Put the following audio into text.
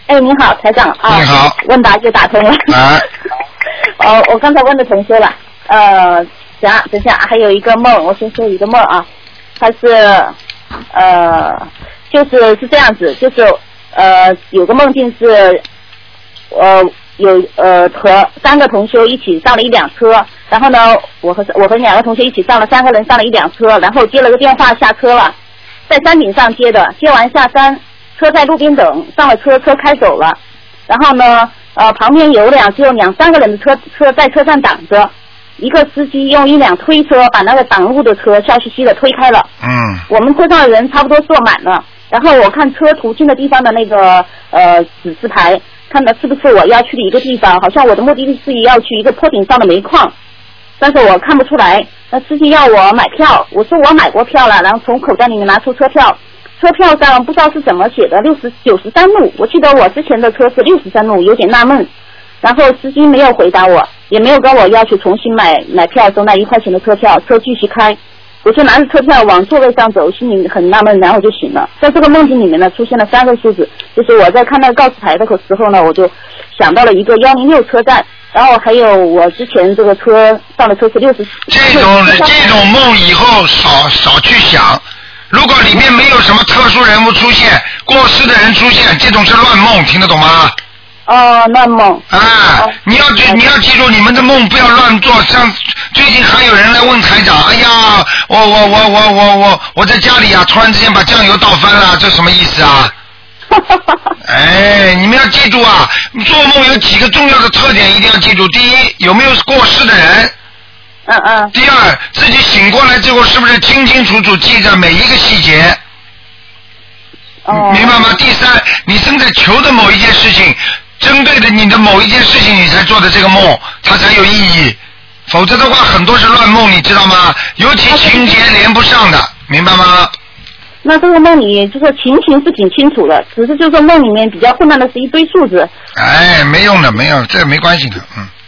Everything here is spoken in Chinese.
哎，你好，台长啊！ 你好， 问答就打通了。 啊。 我刚才问的同学了，等下还有一个梦，我先说一个梦啊，它是就是这样子，就是有个梦境是和3个同修一起上了一辆车，然后呢，我和2个同学一起上了，3个人上了一辆车，然后接了个电话下车了，在山顶上接的，接完下山，车在路边等，上了车，车开走了，然后呢，旁边只有2-3个人的车在车上挡着，一个司机用一辆推车把那个挡路的车笑嘻嘻的推开了。我们车上的人差不多坐满了，然后我看车途经的地方的那个指示牌，看的是不是我要去的一个地方，好像我的目的地是要去一个坡顶上的煤矿，但是我看不出来。那司机要我买票，我说我买过票了，然后从口袋里面拿出车票，车票上不知道是怎么写的93路，我记得我之前的车是63路，有点纳闷。然后司机没有回答我，也没有跟我要求重新买票，收那1块钱的车票，车继续开。我就拿着车票往座位上走，心里很纳闷，然后就醒了。在这个梦境里面呢，出现了3个数字，就是我在看那个告示牌的时候呢，我就想到了一个106车站，然后还有我之前这个车上的车是60。 这种梦以后少去想，如果里面没有什么特殊人物出现，过世的人出现，这种是乱梦，听得懂吗？ 乱梦。 你要记住，你们的梦不要乱做。像最近还有人来问台长，哎呀，我在家里啊，突然之间把酱油倒翻了，这什么意思啊？你们要记住啊，做梦有几个重要的特点一定要记住。第一，有没有过世的人？第二，自己醒过来之后是不是清清楚楚记着每一个细节？明白吗？第三，你正在求的某一件事情，针对的你的某一件事情，你才做的这个梦，它才有意义。否则的话，很多是乱梦，你知道吗？尤其情节连不上的，明白吗？ 那这个梦里就是情形是挺清楚的，只是就是梦里面比较混乱的是一堆数字。 没用的，没有，这没关系的，